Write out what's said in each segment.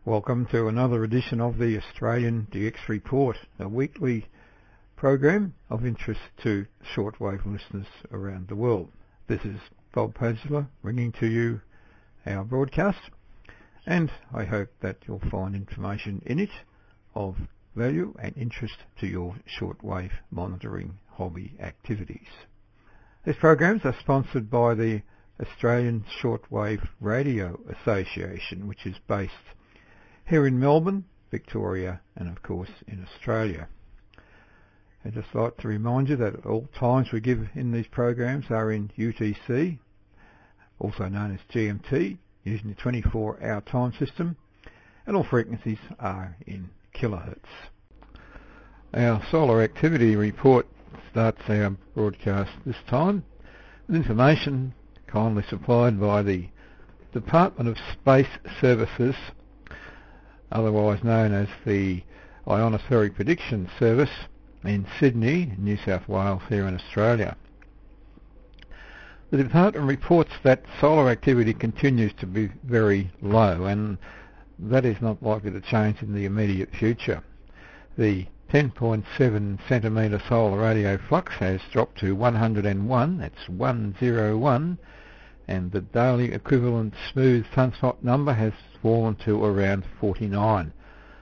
Welcome to another edition of the Australian DX Report, a weekly program of interest to shortwave listeners around the world. This is Bob Pagela bringing to you our broadcast, and I hope that you'll find information in it of value and interest to your shortwave monitoring hobby activities. These programs are sponsored by the Australian Shortwave Radio Association, which is based here in Melbourne, Victoria, and of course in Australia. I'd just like to remind you that all times we give in these programs are in UTC, also known as GMT, using the 24-hour time system, and all frequencies are in kilohertz. Our solar activity report starts our broadcast this time with information kindly supplied by the Department of Space Services, otherwise known as the Ionospheric Prediction Service in Sydney, New South Wales, here in Australia. The department reports that solar activity continues to be very low, and that is not likely to change in the immediate future. The 10.7 centimetre solar radio flux has dropped to 101, that's 101, and the daily equivalent smooth sunspot number has fallen to around 49.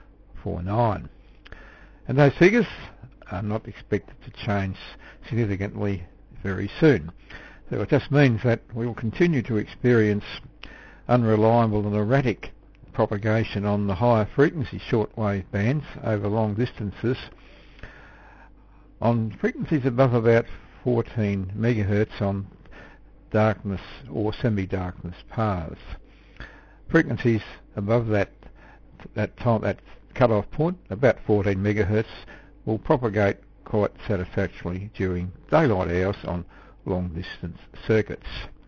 And those figures are not expected to change significantly very soon. So it just means that we will continue to experience unreliable and erratic propagation on the higher frequency shortwave bands over long distances on frequencies above about 14 megahertz on darkness or semi-darkness paths. Frequencies above that cut-off point, about 14 megahertz, will propagate quite satisfactorily during daylight hours on long-distance circuits.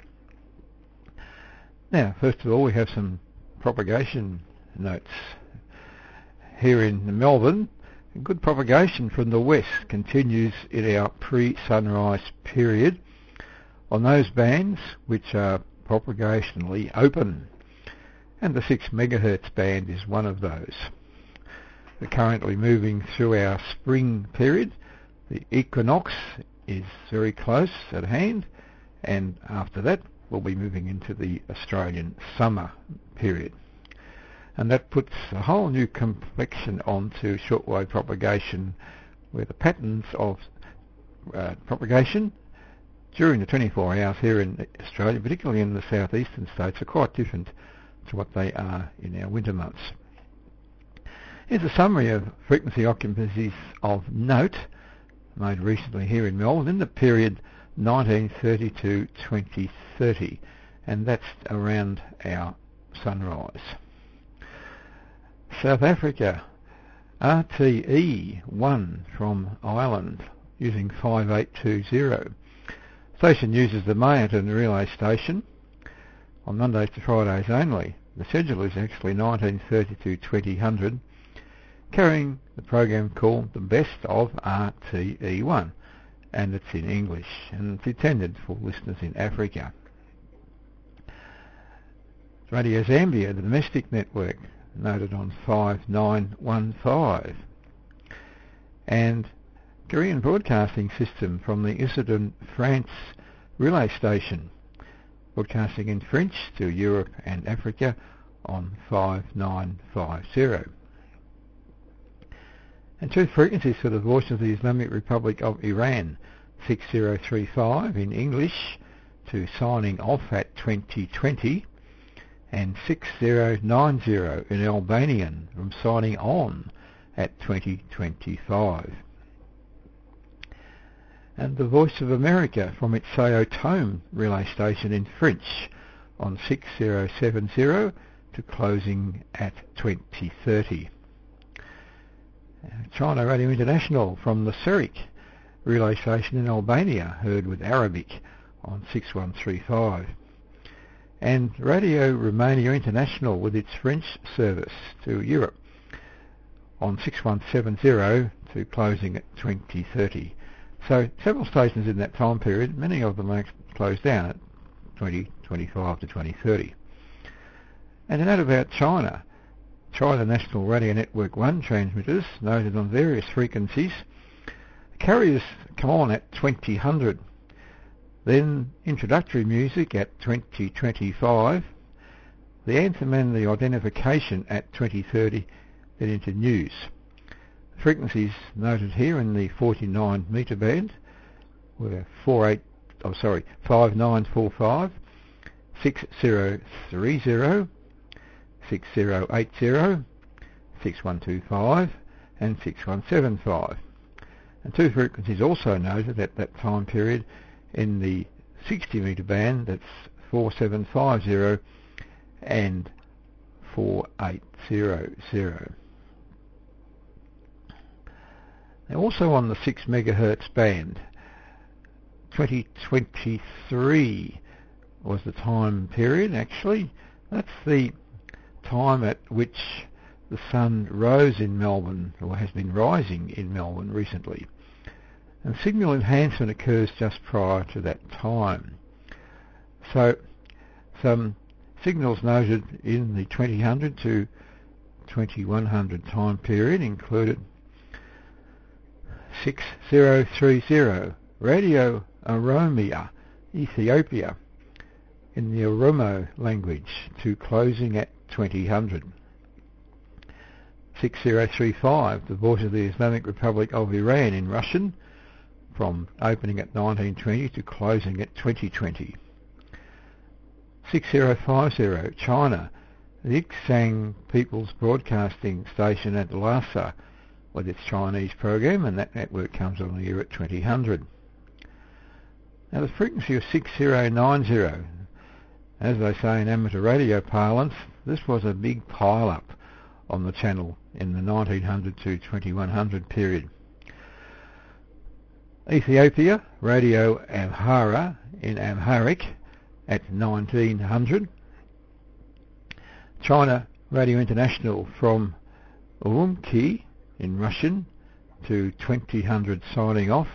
Now, first of all, we have some propagation notes. Here in Melbourne, good propagation from the west continues in our pre-sunrise period on those bands which are propagationally open, and the 6 megahertz band is one of those. We're currently moving through our spring period. The equinox is very close at hand, and after that we'll be moving into the Australian summer period. And that puts a whole new complexion onto shortwave propagation, where the patterns of propagation during the 24 hours here in Australia, particularly in the southeastern states, are quite different to what they are in our winter months. Here's a summary of frequency occupancies of note made recently here in Melbourne in the period 1930 to 2030, and that's around our sunrise. South Africa, RTE1 from Ireland using 5820. Station uses the Mayerton relay station on Mondays to Fridays only. The schedule is actually 1930 to 2000, carrying the program called The Best of RTE1, and it's in English, and it's intended for listeners in Africa. Radio Zambia, the domestic network, noted on 5915. And Korean Broadcasting System from the Issoudun, France relay station, broadcasting in French to Europe and Africa on 5950. And two frequencies for the Voice of the Islamic Republic of Iran, 6035 in English to signing off at 2020, and 6090 in Albanian from signing on at 2025. And the Voice of America from its Sao Tome relay station in French on 6070 to closing at 2030. China Radio International from the Serik relay station in Albania, heard with Arabic on 6135. And Radio Romania International with its French service to Europe on 6170 to closing at 2030. So several stations in that time period, many of them are closed down at 2025 to 2030. And a note about China. China National Radio Network 1 transmitters noted on various frequencies. Carriers come on at 2000. Then introductory music at 2025. The anthem and the identification at 2030. Then into news. Frequencies noted here in the 49 metre band were 5945, 6030, 6080, 6125 and 6175. And two frequencies also noted at that time period in the 60 metre band, that's 4750 and 4800. Now also on the 6 megahertz band, 2023 was the time period actually. That's the time at which the sun rose in Melbourne, or has been rising in Melbourne recently. And signal enhancement occurs just prior to that time. So some signals noted in the 2000 to 2100 time period included 6030, Radio Oromia, Ethiopia, in the Oromo language, to closing at 2000. 6035, the Voice of the Islamic Republic of Iran in Russian, from opening at 1920 to closing at 2020. 6050, China, the Ixang People's Broadcasting Station at Lhasa, with its Chinese program, and that network comes on the air at 2000. Now the frequency of 6090, as they say in amateur radio parlance, this was a big pile-up on the channel in the 1900 to 2100 period. Ethiopia, Radio Amhara in Amharic at 1900. China, Radio International from Urumqi in Russian to 2000 signing off.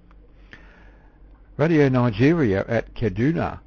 Radio Nigeria at Kaduna,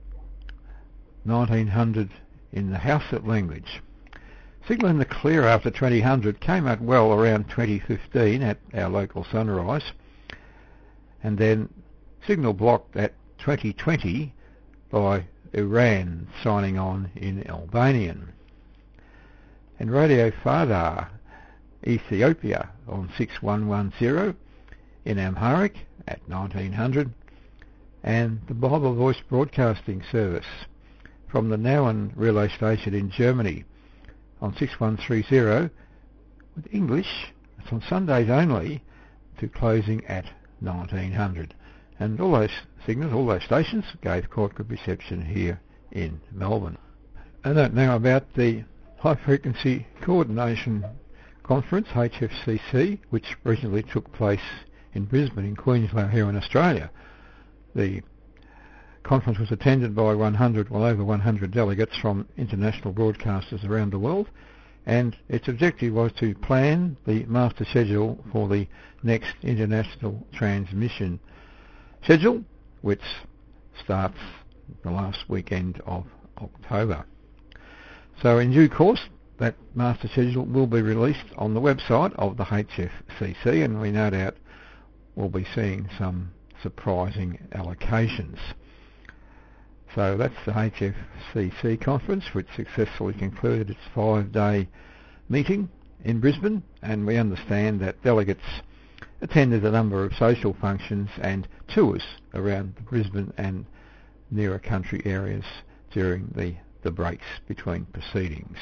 1900 in the Hausa language. Signal in the clear after 2000 came out well around 2015 at our local Sunrise, and then signal blocked at 2020 by Iran signing on in Albanian. And Radio Fadar, Ethiopia on 6110 in Amharic at 1900, and the Bible Voice Broadcasting Service from the Nauen relay station in Germany on 6130 with English. It's on Sundays only, to closing at 1900. And all those signals, all those stations gave quite good reception here in Melbourne. And now about the High Frequency Coordination Conference, HFCC, which recently took place in Brisbane in Queensland here in Australia. The conference was attended by over 100 delegates from international broadcasters around the world, and its objective was to plan the master schedule for the next international transmission schedule, which starts the last weekend of October. So in due course, that master schedule will be released on the website of the HFCC, and we no doubt will be seeing some surprising allocations. So that's the HFCC conference, which successfully concluded its 5-day meeting in Brisbane, and we understand that delegates attended a number of social functions and tours around the Brisbane and nearer country areas during the breaks between proceedings.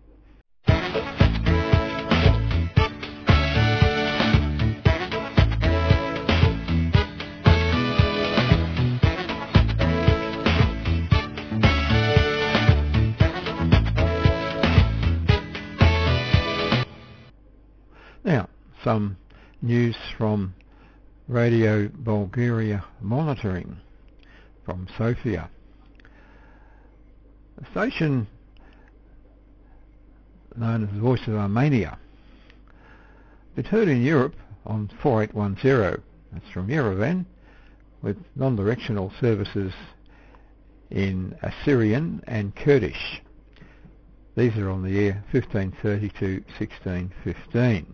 Now, some news from Radio Bulgaria Monitoring from Sofia. A station known as the Voice of Armenia. It's heard in Europe on 4810, that's from Yerevan, with non-directional services in Assyrian and Kurdish. These are on the air 15:30 to 16:15.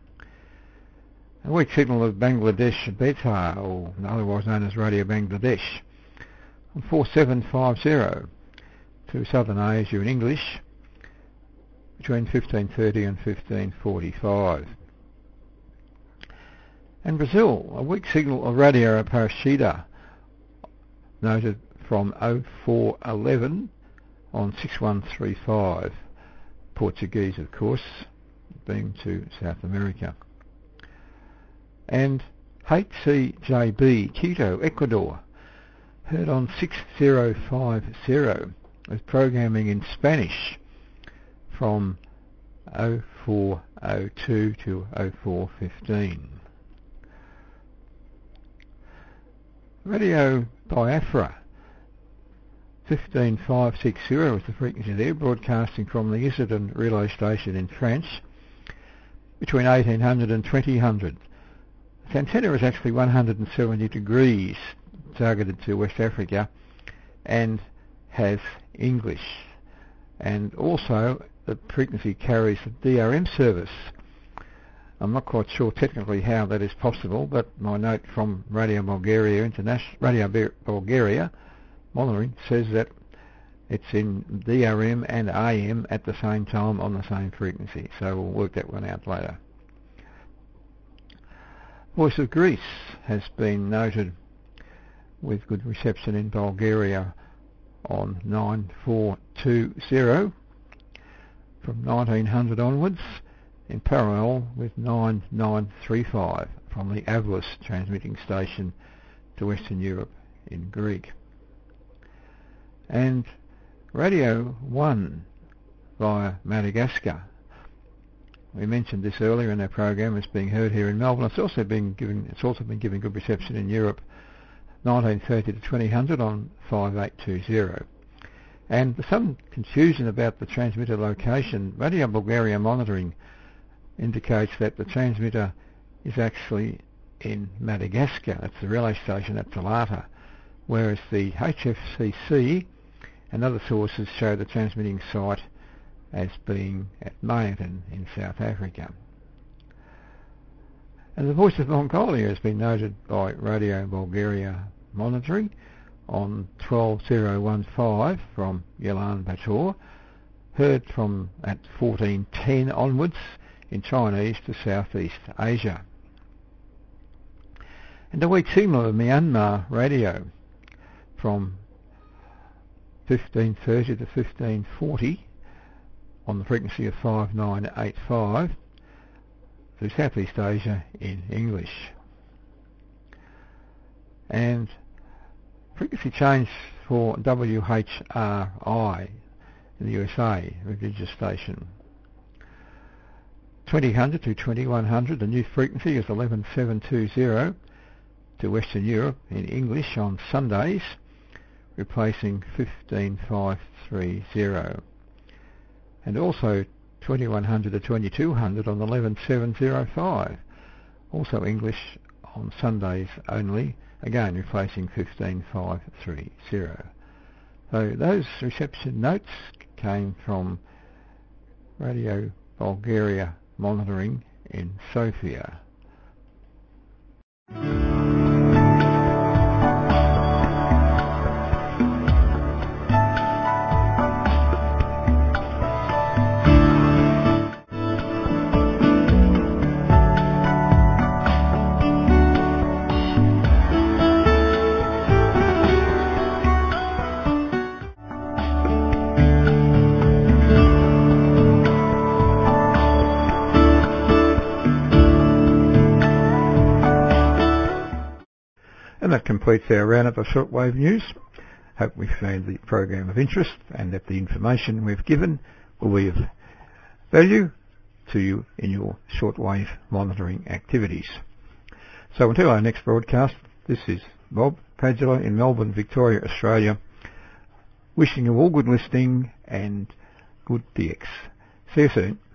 A weak signal of Bangladesh Betar, or otherwise known as Radio Bangladesh, on 4750 to Southern Asia in English between 15:30 and 15:45. And Brazil, a weak signal of Radio Aparecida, noted from 0411 on 6135, Portuguese of course, being to South America. And HCJB, Quito, Ecuador, heard on 6050 with programming in Spanish from 0402 to 0415. Radio Biafra, 15560 was the frequency there, broadcasting from the Isidore relay station in France between 1800 and 2000. The antenna is actually 170 degrees, targeted to West Africa, and has English. And also the frequency carries the DRM service. I'm not quite sure technically how that is possible, but my note from Radio Bulgaria monitoring says that it's in DRM and AM at the same time on the same frequency, so we'll work that one out later. Voice of Greece has been noted with good reception in Bulgaria on 9420 from 1900 onwards, in parallel with 9935 from the Avlis transmitting station to Western Europe in Greek. And Radio 1 via Madagascar. We mentioned this earlier in our program. It's being heard here in Melbourne. It's also been given good reception in Europe, 1930 to 2000 on 5820. And there's some confusion about the transmitter location. Radio Bulgaria monitoring indicates that the transmitter is actually in Madagascar. That's the relay station at Talata, whereas the HFCC and other sources show the transmitting site as being at Mayerton in South Africa. And the Voice of Mongolia has been noted by Radio Bulgaria monitoring on 12015 from Ulaanbaatar, heard from at 1410 onwards in Chinese to Southeast Asia. And a weak signal of Myanmar Radio from 1530 to 1540 on the frequency of 5985 to Southeast Asia in English. And frequency change for WHRI in the USA, religious station. 2000 to 2100, the new frequency is 11720 to Western Europe in English on Sundays, replacing 15530. And also 2100 to 2200 on 11705, also English on Sundays only, again replacing 15530. So those reception notes came from Radio Bulgaria monitoring in Sofia. And that completes our roundup of shortwave news. Hope we found the program of interest and that the information we've given will be of value to you in your shortwave monitoring activities. So until our next broadcast, this is Bob Padula in Melbourne, Victoria, Australia, wishing you all good listening and good DX. See you soon.